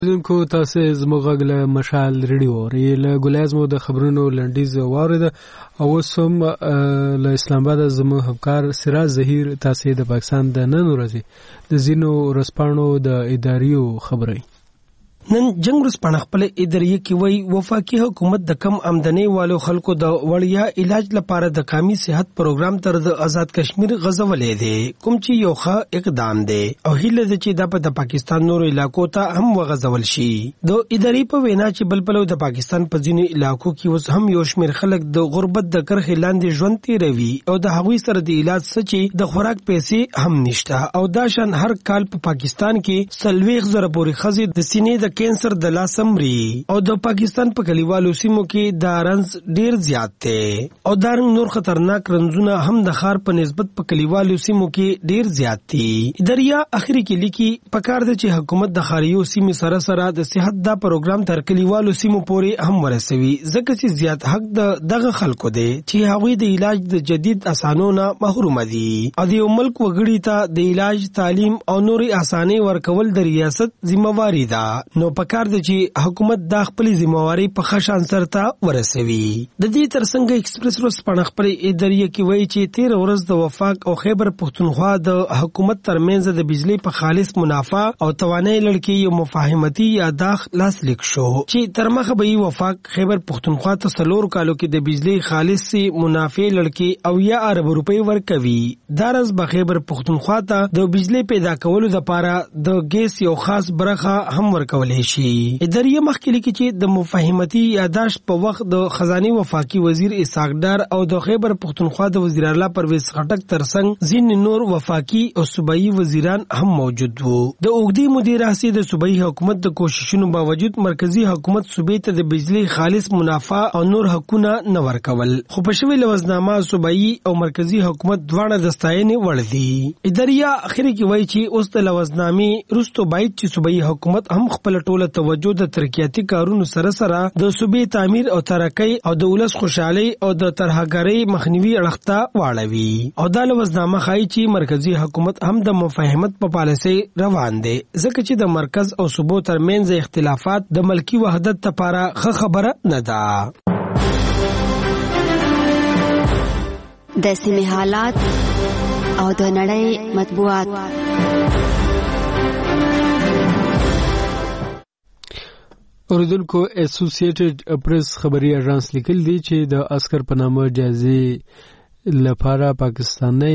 دونکو تاسو زموږ غږ له مشال ریډیو ری له ګلازمو د خبرونو لنډیز واورید او سم له اسلام آباد زموږ همکار سراج ظهیر تاسو د پاکستان د نن ورځې د زینو رسپانو د اداریو خبري نن جنگ رسپانه خپل ادارې کې وای وفاقي حکومت د کم آمدنی والو خلکو د وړیا علاج لپاره د قومي صحت پروګرام تر د آزاد کشمیر غزولې دي کوم چې یو ښه اقدام دی او هیله ده چې د پاکستان نورو علاقو ته هم وغځول شي د ادارې په وینا چې بلبلو د پاکستان په ځینو علاقو کې اوس هم یو شمېر خلک د غربت د کرښې لاندې ژوند تیروي او د هغوی سره د علاج سچي د خوراک پیسې هم نشته او دا شان هر کال په پاکستان کې 40,000 پورې خزي د سینې د کینسر د لاسم ری او د پاکستان په کلیوالو سیمو کې دا رنز ډیر زیات دی او دا نور خطرناک رنزونه هم د خار په نسبت په کلیوالو سیمو کې ډیر زیات دي دریا اخري کې لیکي پکار د چې حکومت د خاریو سیمو سره سره د صحت دا پروګرام تر کلیوالو سیمو پورې هم ورسوي ځکه چې زیات حق دغه خلکو دی چې هغوی د علاج د جدید اسانونه محروم دي او د ملک وګړي ته د علاج تعلیم او نوري اساني ورکول د ریاست ذمہواری ده نو پکار دی چې حکومت د خپل ذمہواری په خشان سرته ورسوي د دې ترڅنګ ایکسپریس روز په خبر ادارې کې وایي چې 13 ورځ د وفاق او خیبر پختونخوا د حکومت ترمنځ د بجلی په خالص منافع او توانایي لړکی یو مفاهمتي یاداخ لاس لیک شو چې تر مخه به وفاق خیبر پختونخوا ته 4 کالو کې د بجلی خالص منافع لړکی او یا ارب روپۍ ورکوي دارس به خیبر پختونخوا ته د بجلی پیدا کولو لپاره د ګیس یو خاص برخه هم ورکول شي ادارې مخکې لیکي چې د مفاهمتي یاداشت په وخت د خزانه وفاقي وزیر اسحاق ډار او د خیبر پختونخوا د وزیر اعلی پرویز خټک ترڅنګ ځین نور وفاقي او صوبایي وزیران هم موجود وو د اوګدي مدیر رئیس د صوبایي حکومت د کوششونو باوجود مرکزی حکومت صوبې ته د بجلی خالص منافع او نور حقونه نه ورکول خو په شوی لوزنامه صوبایي او مرکزی حکومت دواړه د ستاینې وړ دي ادارې اخري کې وایي چې اوس د لوزنامې رستو باید چې صوبایي حکومت هم خپل ټوله توجه د ترقیاتي کارونو سره سره د صوبې تعمیر او ترقۍ او د ولس خوشحالي او د ترهګرۍ مخنیوي اړخته واړوي او د لوزنامه ښایي چې مرکزی حکومت هم د مفاهمت په پالیسۍ روان دی ځکه چې د مرکز او صوبو ترمنځ اختلافات د ملکی وحدت لپاره ښه خبره نه ده د سیمې حالات او د نړۍ مطبوعات اوریدونکو اسوسییټډ پریس خبري اژانس لیکل دی چې د اسکر په نامه جایزې لپاره پاکستاني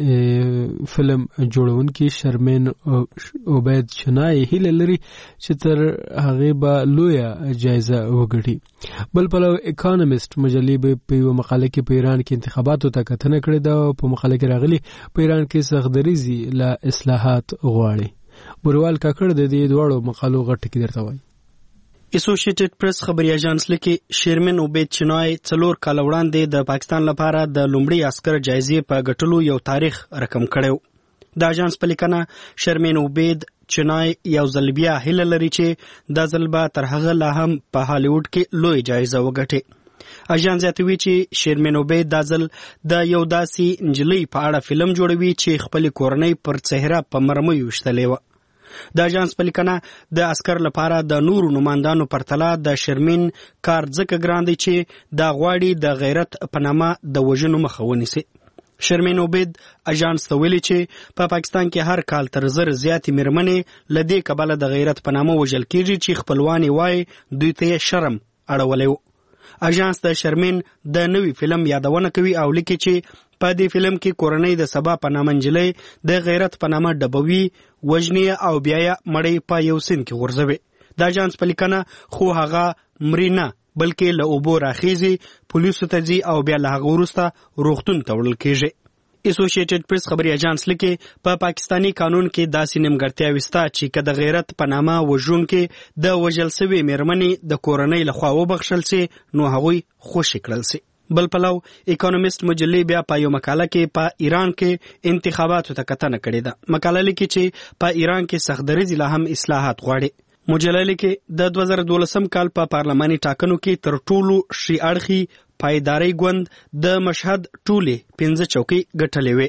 فلم جوړونکي شرمین عبید چنای هیله لري چې تر هغه به لویه جایزه وګټي بل پلو اکانومست مجلې په یو مقاله کې په ایران کې انتخاباتو ته کتنه کړې ده په مقاله کې راغلي په ایران کې سختدریزي لا اصلاحات غواړي بوروال کاکړ د دې دوړو مقالو غټ کې درته وایي اسوسییټډ پریس خبري اژانس لیکي شرمین عبید چنای 4 کال وړاندې د پاکستان لپاره د لومړي عسكر جایزې په ګټلو یو تاریخ رقم کړو د اژانس په لیکنه شرمین عبید چنای یو ځل بیا هیله لري چې د ځل به تر هغه لا هم په هالیوډ کې لوی جایزه وګټي اژانس زیاتوي چې شرمین عبید د ځل د یو داسې انجلۍ په اړه فلم جوړوي چې خپل کورنۍ پر چهره په مرمۍ وشتلې و د اژانس په لیکنه د عسكر لپاره د نورو نمائندانو پرتله د شرمین کار ځکه ګران دی چې د غواړي د غیرت په نامه د وژنو مخه ونیسي شرمین عبید اژانس ته ویلي چې په پاکستان کې هر کال تر 1000 زیاتې میرمنې لدې کبله د غیرت په نامه وژل کیږي چې خپلوان وای دوی ته شرم اړولې اژانس د شرمین د نوي فلم یادونه کوي او لیکي چې په دې فلم کې کورنۍ د سبا په نامه انجلۍ د غیرت په نامه ډبوي وژني او بیا مړی په یو سین کې غورځوي د اژانس په لیکنه خو هغه مرینا بلکې له اوبو راخیزي پولیسو ته ځي او بیا له هغه وروسته روغتون ته وړل کیږي اسوسییټډ پریس خبري اژانس لیکي په پاکستانی قانون کې داسې نیمګړتیاوې شته چې که د غیرت په نامه وژونکي د وژل شوي میرمنې د کورنۍ لخوا وبخښل سي نو هغوی خوشي کړل سي بل پلو اکانومست مجلې بیا په یو مقاله کې په ایران کې انتخاباتو ته کتنه کړې ده مقاله لیکي چې په ایران کې سختدریزي لا هم اصلاحات غواړي مجلې لیکي د 2012 کال په پارلماني ټاکنو کې تر ټولو شي اړخي پایداري ګوند د مشهد ټولې 15 چوکۍ ګټلې وې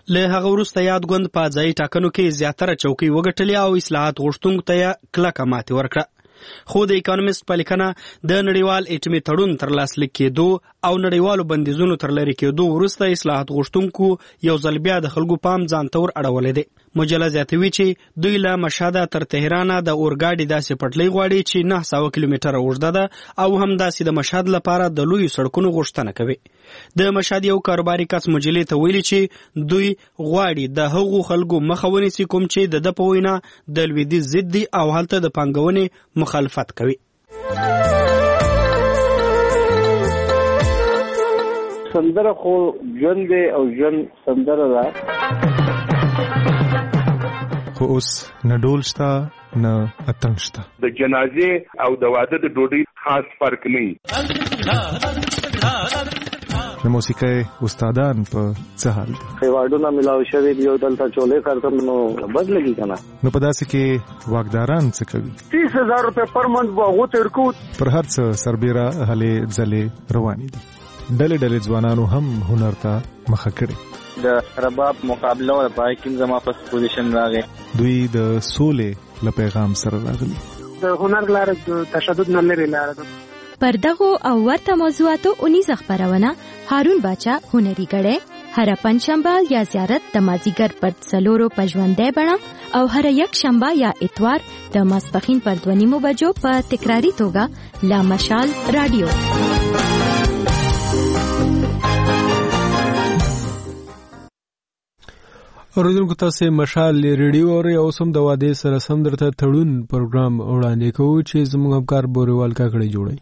له هغه وروسته یاد ګوند په ځای ټاکنو کې زیاتره چوکۍ وګټلې او اصلاحات غوښتونکو ته کلکه ماتې ورکړه. خو د اکانومیست په لیکنه د نړیوال اټومي تړون تر لاسلیک کېدو او نړیوالو بندیزونو تر لرې کېدو وروسته اصلاحات غوښتونکو یو ځل بیا د خلکو پام ځان ته ور اړولی دی. مجله زیاتوي چې دوی له مشهده تر تهرانه د اورګاډي داسې پټلۍ غواړي چې 900 کیلومتره اوږده ده او همداسې د مشهد لپاره د لویو سړکونو غوښتنه کوي. د مشهد یو کاروباري کس مجلې ته ویلي چې دوی غواړي د هغو خلکو مخه ونیسي کوم چې د په وینا د لویدیځ ضد دي او هلته د پانګونې مخالفت کوي. سندره خو ژوند دی او ژوند سندره ده، خو اوس نه ډول شته نه اتڼ شته. د جنازې او د واده د ډوډۍ خاص فرق نه. د موسیقۍ استادان په څه حال دي؟ ایوارډونه ملاو شوي دي او دلته چولې کارتم نو بد لګي کنه. نو په داسې کې واکداران څه کوي؟ 30,000 روپے پر منټ به هغو ته ورکو. پر هر څه سربیره هلې ځلې روانې دي. ډلې ډلې ځوانانو هم هنر ته مخه کړې. د رباب مقابله او پای کې زما په پوزیشن راغی. دوی د سولې له پیغام سره راغلي. د هنر لاره د تشدد نه لري لاره ده. پر دغو او ورته موضوعاتو 19 خبرونه هارون باچا هنري غړې هر پنځشنبه یا زیارت د مازیګر پر 4 په ژوندۍ بڼه او هر یک شنبه یا اتوار د ماسپخین پر 2:30 بجو په تکراری توګه لا مشال رادیو. اوریدونکو تاسو مشال ریډیو اورئ او سم د واده سره سم درته تړون پروګرام وړاندې کوو چې زموږ همکار بوریوال کاکړی جوړي.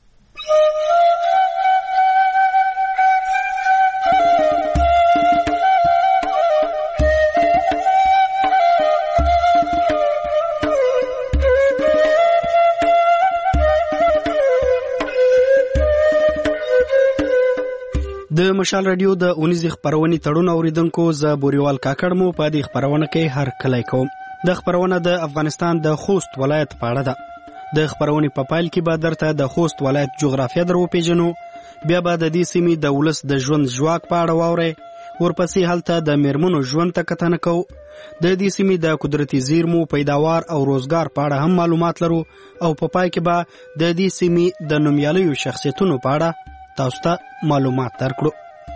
د مشال رادیو د 19 خبرونې تړون اوریدونکو ز بوریوال کاکړ مو په دې خبرونه کې هر کله کوم. د خبرونه د افغانستان د خوست ولایت په اړه ده. د خبرونې په پایل کې به درته د خوست ولایت جغرافیه درو پیژنو، بیا به د دې سیمې د ولس د ژوند ژواک په اړه واورئ، ورپسې هلته د میرمنو ژوند ته کتنه کوو، د دې سیمې د قدرتي زیرمو پیداوار او روزګار په اړه هم معلومات لرو او په پای کې به د دې سیمې د نومیالیو شخصیتونو په اړه تاسو ته معلومات درکړو.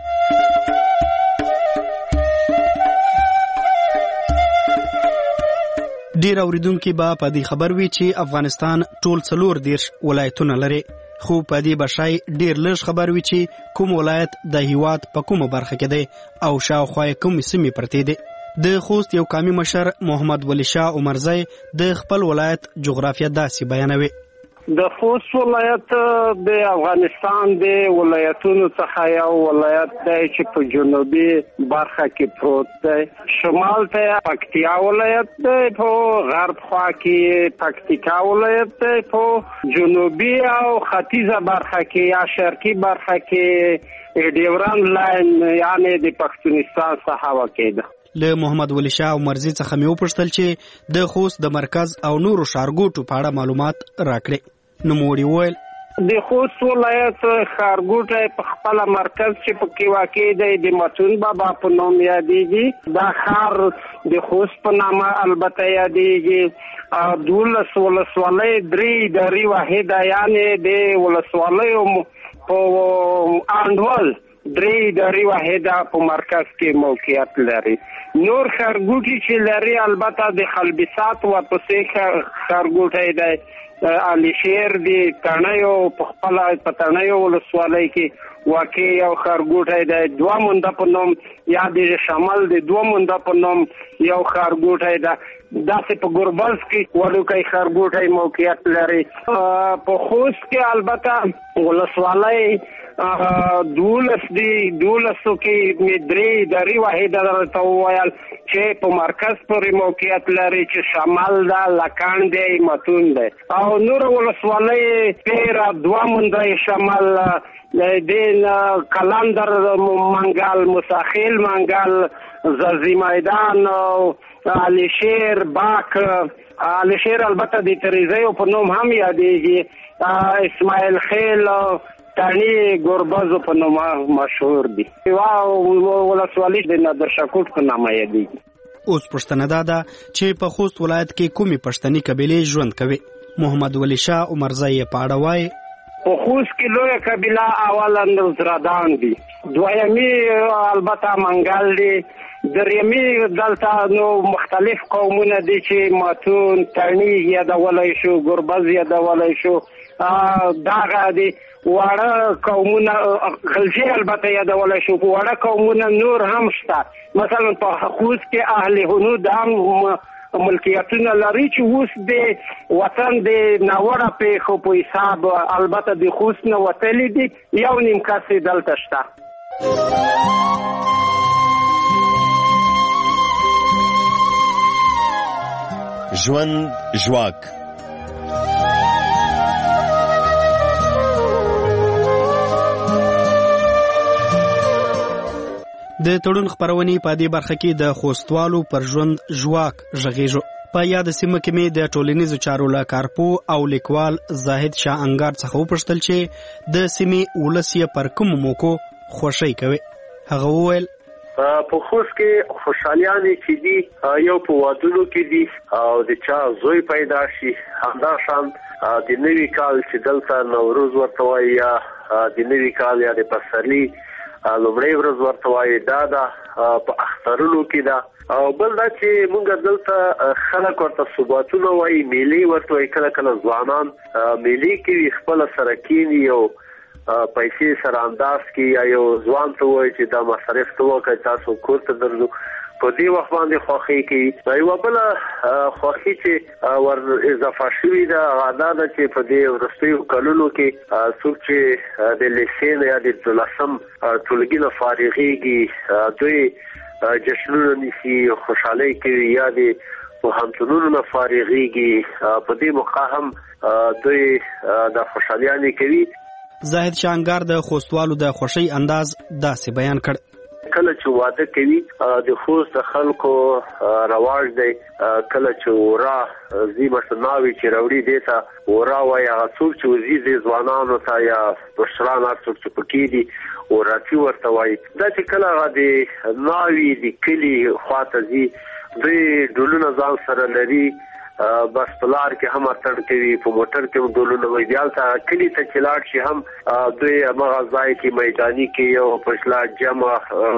ډیر اوریدونکو به په دې خبر وي چې افغانستان ټول 14 ولایتونه لري، خو په دې بشای ډیر لږ خبر وي چې کوم ولایت د هیواد په کومه برخه کې دی او شاوخوا کوم سیمې پرتې دي. د خوست یو قومي مشر محمد ولی شاه عمرزی د خپل ولایت جغرافیه داسې بیانوي. د خوست ولایت د افغانستان د ولایتونو څخه یو ولایت دی چې په جنوبي برخه کې پروت دی. شمال ته پکتیا ولایت دی، په غرب خوا کې پکتیکا ولایت دی، په جنوبي او ختیځه برخه کې یا شرقي برخه کې ډیورند لاین یعنی د پښتونستان څخه واقع ده. له محمد ولی شاه عمرزی څخه مې وپوښتل چې د خوست د مرکز او نورو ښارګوټو په اړه معلومات راکړي. نو موړي وویل د خوست ولایت ښارګوټی په خپله مرکز چې پکې واقع دی د متون بابا په نوم یادېږي. دا ښار د خوست په نامه البته یادېږي. 12 ولسوالۍ 3 اداري واحده یعنې د ولسوالیو په انډول 3 اداري واحده په مرکز کې موقعیت لري. نور ښارګوټي چې لري البته د خلبسات ورپسې ښارګوټی دی علي شیر دی، تڼیو په خپله په تڼیو ولسوالۍ کې واقع یو ښارګوټی دی. 2 مونده په نوم یا د شمال د 2 مونده په نوم یو ښارګوټی ده. داسې په ګوربز کې وړوکی ښارګوټی موقعیت لري. په خوست کې البته ولسوالۍ 12 دی، 12 کې مې 3 اداري واحده درته وویل چې په مرکز پورې موقعیت لري چې شمال ده، لکان دی، متون دی او نور ولسوالۍ 13 2 مونده شمال دین کلندر منگل، مساخیل منگل، زرزی میدان، علي شیر، باک. علي شیر البته د تریزیو په نوم هم یادېږي. اسماعیل خیل، تانی ګوربز په نوم مشهور دي. ولسوالي د نادر شاکوټ په نامه یادېږي. اوس پښتنه دا چې په خوست ولایت کې کومې پښتني قبیلې ژوند کوي. محمد ولی شاه عمرزی یې په اړه وایي. په خوست کې لویه قبیله اوله نوزردان دي، دویمي البته منګل دي، درېمي دلته نو مختلف قومونه دي چې ماتون، تڼي یادولی شو، ګربز یادولی شو، دغه دي واړه قومونه، غلجي البته یادولی شو. واړه قومونه نور هم شته. مثلا په خوست کې اهل هنود هم ملکیتونه لري چې اوس د وطن د ناوړه پیښو په حساب البته د خوست نه وتلي دي، یو نیم کس دلته شته. ژوند ژواک د تړون خبرونې په دې برخه کې د خوستوالو پر ژوند ژواک غږیږو. په یاد سیمه کې مې د ټولنیزو چارو له کارپو او لیکوال زاهد شاه انګار څخه وپوښتل چې د سیمې ولس یې پر کومو موکو خوښۍ کوي. هغه وویل په خوست کې خوشحالیانې چې دي یو په وادونو کې دي او د چا زوی پیدا شي، همدا شان د نوي کال چې دلته نوروز ورته وایي یا د نوي کال یا د پسرلي لومړی ورځ ورته وایي، دا په اخترونو کې ده. او بل دا چې مونږ دلته خلک ورته صوباتونه وایي، میلې ورته وایي. کله کله ځوانان میلې کوي، خپل سره کینی یو پیسې سره انداز کې یا یو ځوان ته وایي چې دا مصرف ته وکړئ، تاسو کور ته درځو. په دې وخت باندې خوښي کوي. یوه بله خوښي چې ور اضافه شوې ده هغه دا ده چې په دې وروستیو کلونو کې څوک چې د لیسې نه یا د 12م ټولګي نه فارغېږي دوی جشنونه نیسي، خوشحالۍ کوي، یا د پوهنتونونو نه فارغېږي، په دې موقع هم دوی د خوشحالیانې کوي. زاهد شاه انګار د خوستوالو د خوښۍ انداز داسې بیان کړ. کله چې واده کوي د خوست خلکو رواج دی، کله چې ورا زی مشناوي چې راوړي دیتا ورا وایي، هغه څوک چې وزي د ځوانانو ته یا مشران هر څوک چې پکې دي وراتي ورته وایي. دا چې کله هغه د ناوي د کلي خواته ځي دوی ډولونه ځان سره لري، بس په لار کې هم اتڼ کوي، په موټر کې هم ډولونه وایي. بیالته کلي ته چې لاړ شي هم دوی هماغه ځای کې میداني کې یو پښلا جمع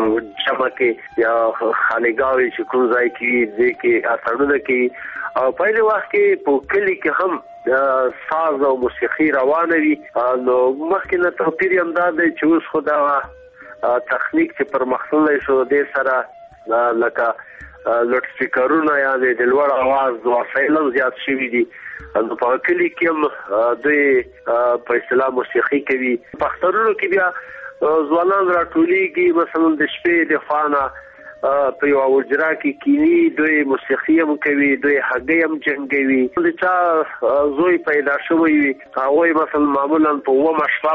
کې یا خانقاوي چې کوم ځای کې دې کې اتڼونه کوي. او په وخت کې په کلي کې هم ساز او موسیقي روانه وي. نو مخکې نه توپیر هم دا دی چې اوس خو دا تخنیک چې پرمختللی شو دې سره لکه لوډ سپیکرونه یا د لوړ اواز وسایل زیات شوي دي. نو په کلي کې هم دوی په اصطلاح موسیقي کوي. په اخترونو کې بیا ځوانان راټولېږي، مثلا د شپې د خوا په یو اوجره کې کینی، دوی موسیقي هم کوي، دوی هګۍ هم جنګوي. د چا زوی پیدا شوی وي هغوی مثلا معمولا په 9 شپه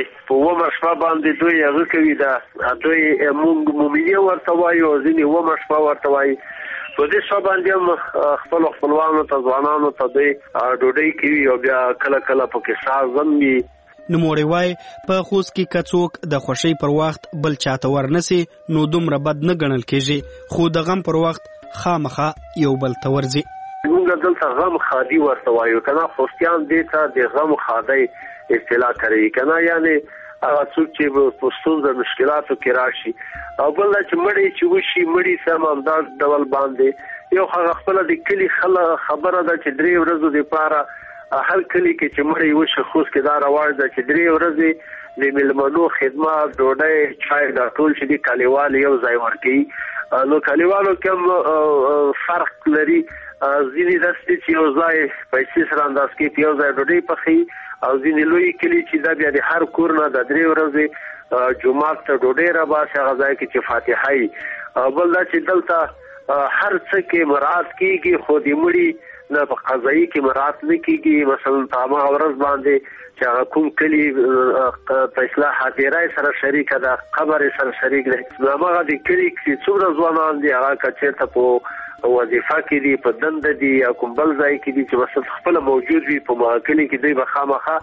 باندې دوی هغه کوي، دا دوی مونږ مومینه ورته وایي او ځینې 9 شپه ورته وایي. په دې شپه باندې هم خپل خپلوانو ته ځوانانو ته دوی ډوډۍ کوي او بیا کله کله پکې ساز هم وي. نوموړی وایي په خوست کې که څوک د خوښۍ پر وخت بل چاته ورنسي نو دومره بد نه ګڼل کېږي، خو د غم پر وخت خامخا یو بل ته ورځي. موږ دلته غم خادي ورته وایو که نه، خوستیان دې ته د غم خادۍ اصطلاح کوي که نه، یعنې هغه څوک چې په ستونزه مشکلاتو کې راشي. او بل دا چې مړی چې وشي مړي سم همداس ډول باندې یو هغه خپله د کلي خبره ده چې 3 ورځو دپاره هر کلی کې چې مړی وشي خوست کې دا رواج ده چې 3 ورځې د میلمنو خدمات، ډوډۍ، چای، دا ټول چې دي کلیوال یو ځای ورکوي. نو کلیوالو کې هم فرق لري. ځینې داسې دي چې یو ځای پیسې سره انداز کوي، په یو ځای ډوډۍ پخوي. او ځینې لوی کلي چې دا بیا د هر کور نه د 3 ورځې جومات ته ډوډۍ راباسي، هغه ځای کې چې فاتحه وي. بل دا چې دلته هر څه کې مراعات کېږي، خو د مړي نه په قضایي کې مراعات نه کېږي. مثلا په هماغه ورځ باندې چې هغه کوم کلي په اصطلاح حاضره سره شریکه ده، قبر سره شریک دی، نو هماغه د کلي چې څومره ځوانان دي هغه که چېرته په وظیفه کې دي، په دنده دي یا کوم بل ځای کې دي چې مثلا خپله موجود وي په هغه کلي کې، دوی به خامخا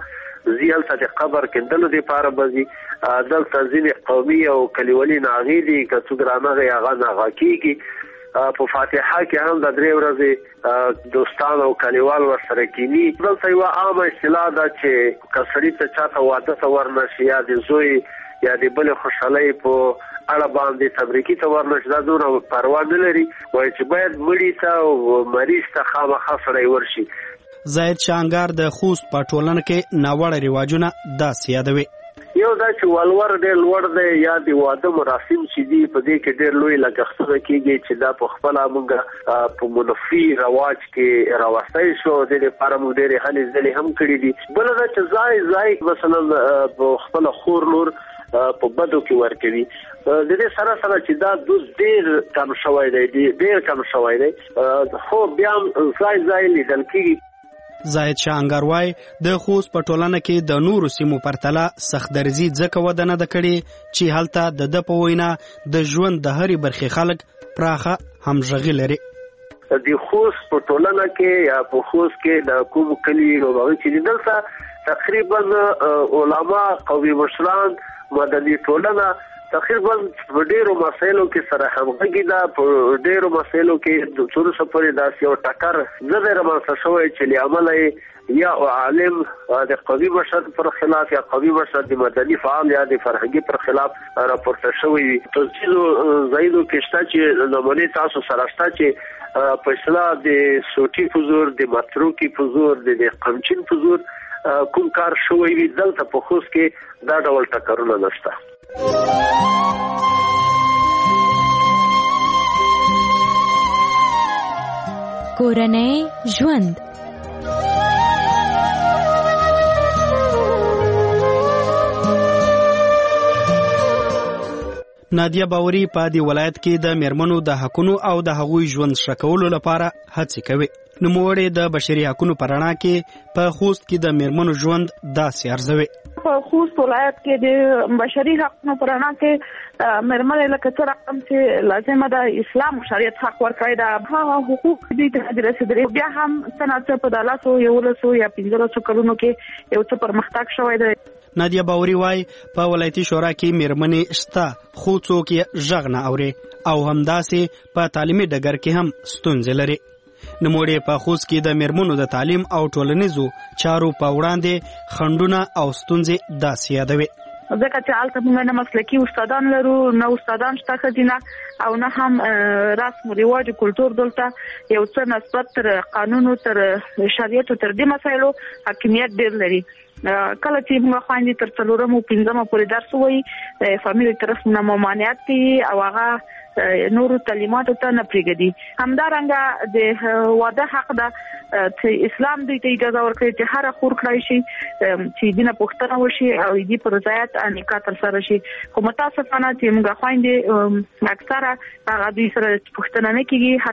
زیل ته د قبر کېندلو لپاره بزي دلته ځینې قومي او کلیوالي ناغې دي که څوک رانغی هغه ناغه کېږي په فاتحه کې هم د 3 ورځې دوستان او کلیوال ورسره کینی. دلته یو عامه اصطلاح ده چې کسړی ته چاته واده ته ورنشي یا د زوی یا د بل خوشحالۍ په اړه باندې تبریکي ته ورنشي دا دونه پروا نه لري وایي چې باید مړي ته او مریض ته خامخا سړی ورشي. زاهد شانګار د خوست په ټولنه کې ناوړه رواجونه داسې یادوي. یو دا چې ولور ډېر لوړ دی یا د واده مراسم چې دي په دې کې ډېر لوی لګښتونه کېږي چې دا په خپله موږ په منفي رواج کې راوستی شو. د دې لپاره موږ ډېرې هلې ځلې هم کړي دي. بله دا چې ځای مثلا په خپله خور لور په بدو کې ورکوي. د دې سره سره چې دا دوز ډېر کم شوی دی ډېر کم شوی دی خو بیا ځای لیدل کېږي. زاهد شانګار وای د خوست په ټولنه کې د نورو سیمو پرتله سخت درزي ځکه وده نه ده کړې چې هلته د په وینا د ژوند د هرې برخې خلک پراخه همغږي لري. د خوست په ټولنه کې یا په خوست کې د کوم کلی او هغه چې دلته تقریبا علما قومي مشران مدني ټولنه تقریبا په ډیرو مسایلو کې سره همغږي ده. په ډیرو مسایلو کې د څورو سپورې داسې یو ټکر نه دی رامنځته شوی چې له امله یا عالم د قومي مشر پر خلاف یا قومي مشر د مدني فعال یا د فرهنګي پر خلاف راپورته شوی وي. تاسو زایدو کې شته چې نمونه تاسو سره شته چې په اصطلاح د سوټي حضور د متروکی حضور د قمچین حضور کوم کار شوی وي. دلته په خوست کې دا ډول ټکرونه نشته. کورنۍ ژوند نادیه باوري په دې ولایت کې د میرمنو د حقونو او د هغوی ژوند ښه کولو لپاره هڅې کوي. نوموړې د بشري حقونو په رڼا کې په خوست کې د میرمنو ژوند داسې ارزوي. په خوست ولایت کې د بشري حقونو په رڼا کې میرمنې لکه څه رقم چې لازمه ده اسلام شریعت حق ورکړی ده هغه حقوق دي ته رسېدلي. بیا هم څه ناڅه په 11 یا 15 کلونو کې یو څه پرمختګ شوی دی. نادیه باوري وای په ولایتي شورا کې میرمنې شته خو څوک یې غږ نه اوري او همداسې په تعلیمي ډګر کې هم ستونزې لري. نوموړې په خوست کې د میرمنو د تعلیم او ټولنیزو چارو په وړاندې خنډونه او ستونزې داسې یادوي. ځکه چې هلته موږ نه مسلکي استادان لرو نه استادان شته ښځینه او نه هم رسم و رواج کلتور دلته یو څه نسبت تر قانونو تر شریعتو تر دې مسایلو حاکمیت ډېر لري. کله چې موږ خویندې تر 4 او 5 پورې درس وایي فامیل طرف نه ممانعت کوي او هغه نورو تعلیماتو ته نه پرېږدي. همدارنګه د واده حق ده چې اسلام دوی ته اجازه ورکوي چې هر خور کړای شي چې دینه پوښتنه وشي او دې پر ځایت نکاح ترسره شي. خو متاسفانه چې موږ خویندې اکثره هغه دوی سره پوښتنه نه کیږي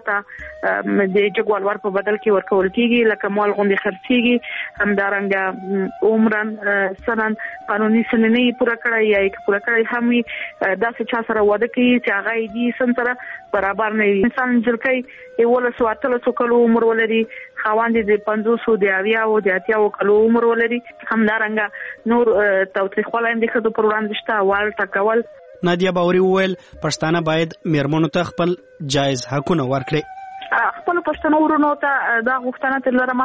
حتی د جګوالور په بدل کې ورکول کیږي لکه مال غوندې خرڅيږي. همدارنګه عمرن سنن قانوني سننې پوره کړای یا یک پوره کړای هم داسې چا سره واده کوي چې هغه دې سم سره برابر نه وي. انسان جلکې ولس واتلسو کلو عمر ولري خواندې د 500 د 80 او د 80 کلو عمر ولري. همدارنګه نور توثیقول اندېښه د پر وړاندې شته وال ټکول. نادیه باوري وویل پښتانه باید میرمنو ته خپل جایز حقونه ورکړي. خپل پښتنو ورونو ته دا غوښتنه تر لرمه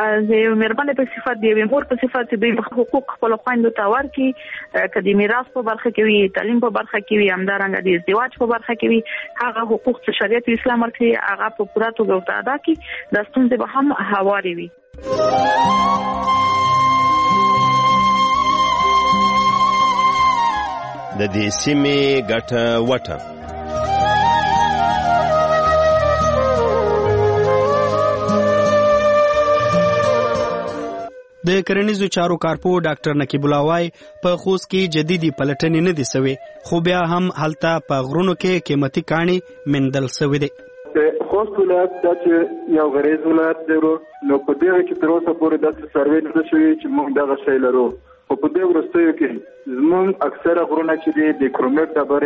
د میرمنې په صفت دی مور په صفت دی حقوق خپل خويندو ته ورکړي کدي میراث په برخه کې وي تعلیم په برخه کې وي همدارنګه د ازدواج په برخه کې وي هغه حقوق چې شریعت اسلام ورکړي هغه په پوره توګه ادا کړي د ستونزې به هم هواري وي. د دې سیمې ګټه وټه د کرنیزو چارو کارپو ډاکټر نقیب الله وای په خوست کې جديدي پلټنې نه دي سوي خو بیا هم هلته په غرونو کې قیمتي کاني مندل سوي دي. خوست ولایت چې یو غریز ولایت دی نو په دې کې تر اوسه پورې د سروې نه شوی چې موږ دغه شی لرو. په دې ورستیو کې زموږ اکثره غرونه چې د کرومټ ډبره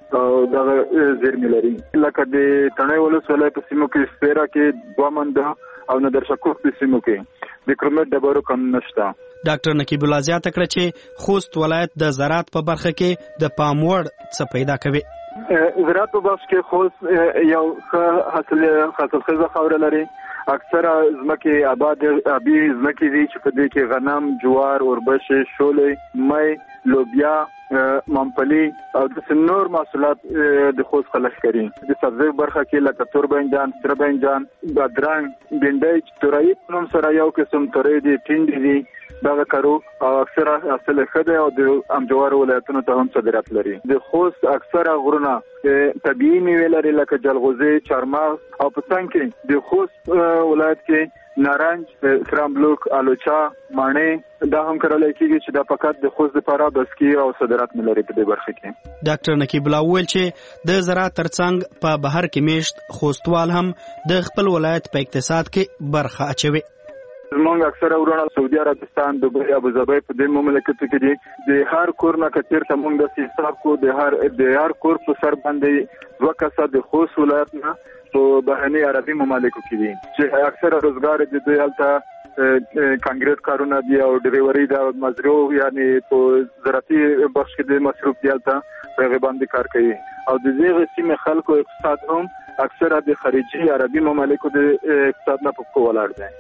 او دغه زیرمې لري. لکه د تڼۍ ولسوالۍ په سیمو کې سپیره کې 2 منده او نادرشاه په سیمو کې د کرومټ ډبرو کم نشته. ډاکټر نقیب الله زیاته کړه چې خوست ولایت د زراعت په برخه کې د پام وړ څه پیدا کوي. زراعت په برخه کې خوست یو حاصلخیزه خاوره لري. اکثره ځمکې آبي ځمکې دي چې په دې کې غنم، جوار، اوربشې، شولې، مۍ، لوبیا، ممپلی او د نور محصولات د خوست خلک کوي. د سبزی برخه کې لکه تور بانجان، سره بانجان، بادرنګ، بینډۍ، تورای په نوم سره یو قسم تورای دي، ټینډې دي، دغه کارو او اکثره حاصل خده او د امجوار ولایتونو ته هم صادرات لري. د خوست اکثره غرونه طبيعي میوې لري لکه جلغوزي، چارمغز او په څنګ کې د خوست ولایت کې نارنج، سرامبلوک، آلوچا، ماڼۍ دا هم کرل کېږي چې دا فقط د خوست لپاره بسکي او صادرات نه لري په دې برخه کې. ډاکټر نقیب الله وویل چې د زراعت ترڅنګ په بهر کې میشت خوستوال هم د خپل ولایت په اقتصاد کې برخه اچوي. زمونږ اکثره ورونه سعودي عربستان، دوبۍ، ابوظبي په دې مملکتو کې دي. د هر کور نه کثیر ته موږ د حساب کو د هر کور په سر باندې 2 کسه د خوست ولایت نه په بهرني عربي ممالکو کې دي چې اکثره روزګار د دوی هلته کانګریس کارونه دي او ډریوري د مزرعو یعنی په زراعتي بخش کې د مصروف دي هلته په باندې کار کوي. او د دې سیمې خلکو اقتصاد هم اکثره د خارجي عربي ممالکو د اقتصاد نه په ولاړ دی.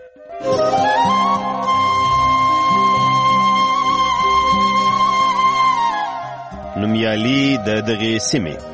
نومیالي د دغه سیمې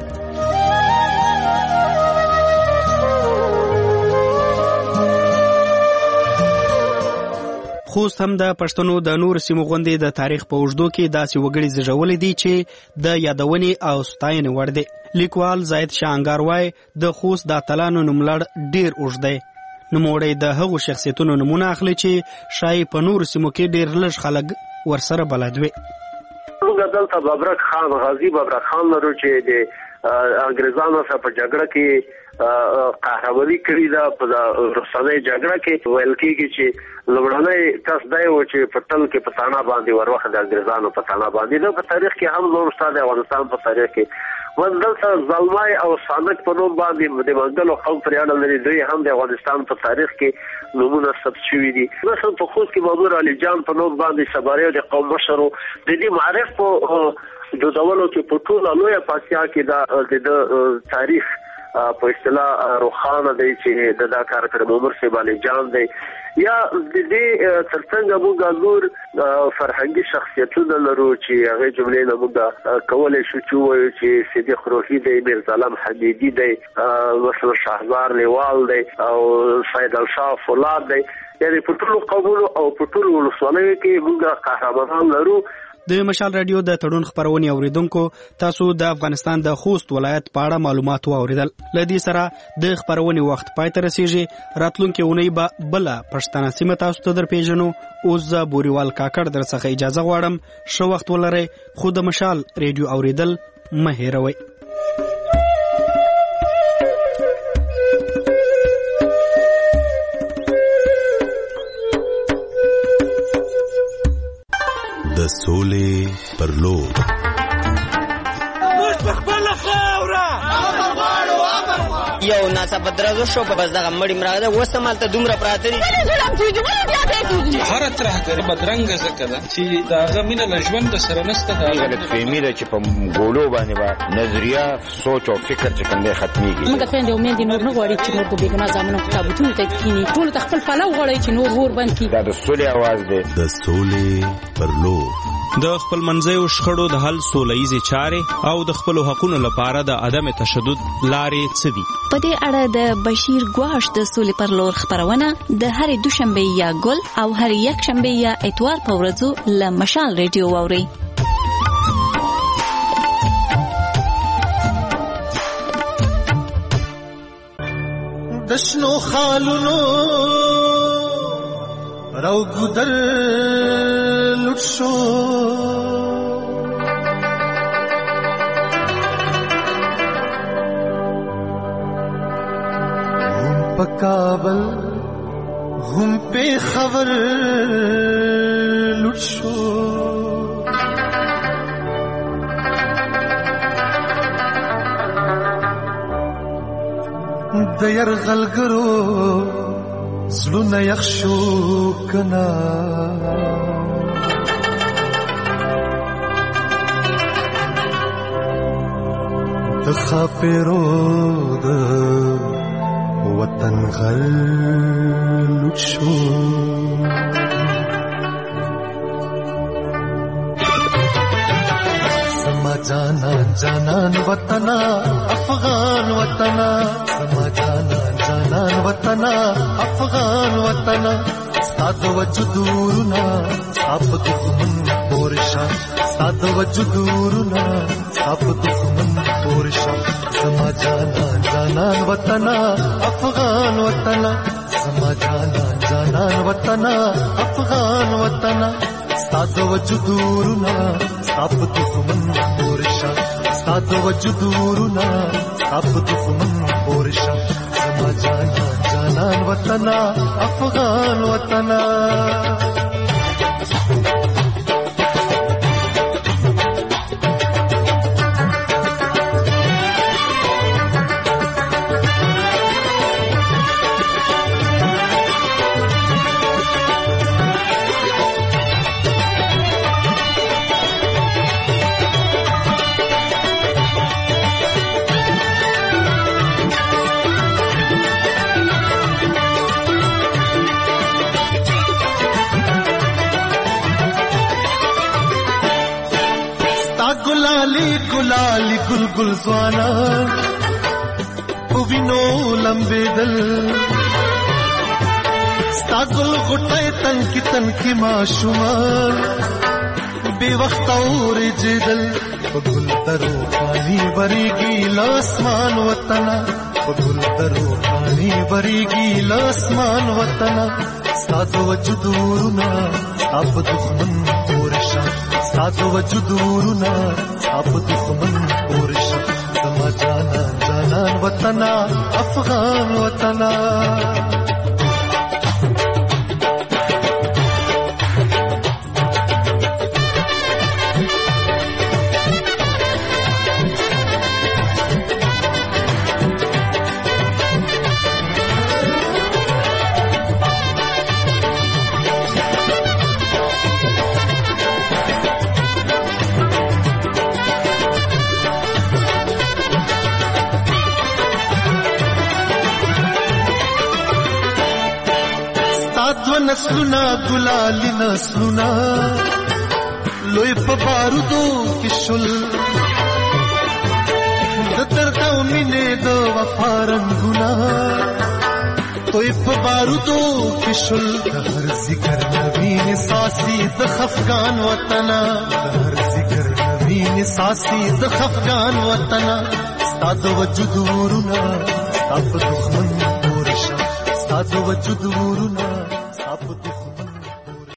خوست هم د پښتنو د نور سیمو غوندې د تاریخ په اوږدو کې داسې وګړي زیږولي دي چې د یادونې او ستاینې وړ دي. لیکوال زاید شاه انګار وایي د خوست د اتلانو نوملړ ډیر اوږد دی. نوموړی د هغو شخصیتونو نمونه اخلي چې شاید په نورو سیمو کې ډیر لږ خلک ورسره بلد وي. موږ دلته ببرک خان، غازی ببرک خان لرو چې د انګریزانو سره په جګړه کې قهرماني کړې ده. په رخصانه جګړه کې ویل کېږي چې لومړنی کس دی و چې په تل کې په تانا باندې وروخه د انګریزانو په تانا باندې ده. په تاریخ کې هم نور شته، د افغانستان په تاریخ کې دلته زلمای او سانک په نوم باندې د منګلو قوم پرې اړه لري. دوی هم د افغانستان په تاریخ کې نومونه ثبت شوي دي. مثلا په خوست کې مامور علي جان په نوم باندې سباریو د قوم مشر د دې معرف په جوړولو کې په ټوله لویه پاسیا کې د تاریخ په اصطلاح روخانه دی چې دا کار کړی مامور صاحب علي جان دی. یا د دې ترڅنګ موږ نور فرهنګي شخصیتونه لرو چې هغه جملې نه موږ کولای شو چې وایو چې صدیق روحي دی، میرزا علم حمیدي دی، مثلا شهزار لیوال دی او سید الشاه فولاد دی. یعنی په ټولو قومونو او په ټولو ولسوالیو کې موږ قهرمانان لرو. د مشال رادیو د تړون خبرونې اوریدونکو تاسو د افغانستان د خوست ولایت په اړه معلومات واوریدل. لدې سره د خبرونې وخت پای ته رسیږي. راتلونکي اونۍ به بل پښتنه سیمه تاسو ته درپېژنو. اوس زه بوريوال کاکړ در څخه اجازه غواړم. ښه وخت ولرئ. خو د مشال رادیو اوریدل مه هېروئ. د سولې پر لور موږ په خپل خاوره یو ناڅاپه درغه شو په بس دغه مړی مراغه وسمالته دومره پراته دي هر ترهګر بدرنګ زکه ده چې داغه مینه له ژوند سره نسته. دا غلط فهمي ده چې په ګولو باندې با نظریه سوچ او فکر چې کنده ختميږي. موږ ته د امید نور نه غواړي چې نور په بیګنا ځامنو کتابونه ته کینی ټول خپل پلو غواړي چې نور ور باندې دا د سولې आवाज ده. د سولې پر لور د خپل منځیو شخړو د حل سوله‌ییزې چارې او د خپل حقوقو لپاره د عدم تشدد لارې څه دي. په دې اړه د بشیر ګواش د سولې پر لور خبرونه د هر دوشنبه یا ګل او هر یک شنبه یا اتوار په ورځو له مشال رادیو واوري. د شنو خالونو راو ګدر لټ شو هم په کابل هم په خبر لټ شو د يرغلګرو زلونه یخشو کنا د خاپیرو د وطن غل لوټشو سما جانان جانان وطنا افغان وطنا سما جانان جانان وطنا افغان وطنا ستاد وجودورنا اپ دښمن پورشا ستاد وجودورنا اپ دښمن پورشا سما جانان جانان وطنا افغان وطنا سما جانان جانان وطنا افغان وطنا ستاد وجودورنا اپ دښمن پورشا ستاد وجودورنا اپ دښمن پورشا سما جانان جانان وطنا افغان وطنا गुलाली गुलगुल ज़वाना उविनो लंबे दल स्तागुल गुटाए तनकी माशुमा बेवक्त और जिदल गुल दरो पानी बरेगी लासमान वतना गुल दरो पानी बरेगी लासमान वतना स्ताद वजुदूरना अब दुश्मन पोरशा स्ताद वजुदूरना अब दुश्मन पोरशा समा जानान जानान वतना अफगान वतना नस्लुना गुलाली नस्लुना लोई बारूदो किशुल दर्दा मिने दो वफारंगुना तोई बारूदो किशुल हर जिक्र नवीन सासी द खफगान वतना हर जिक्र नवीन सासी द खफगान वतना स्ताद वजुदूरना अब दुश्मन पोरशा स्ताद वजुदूरना अब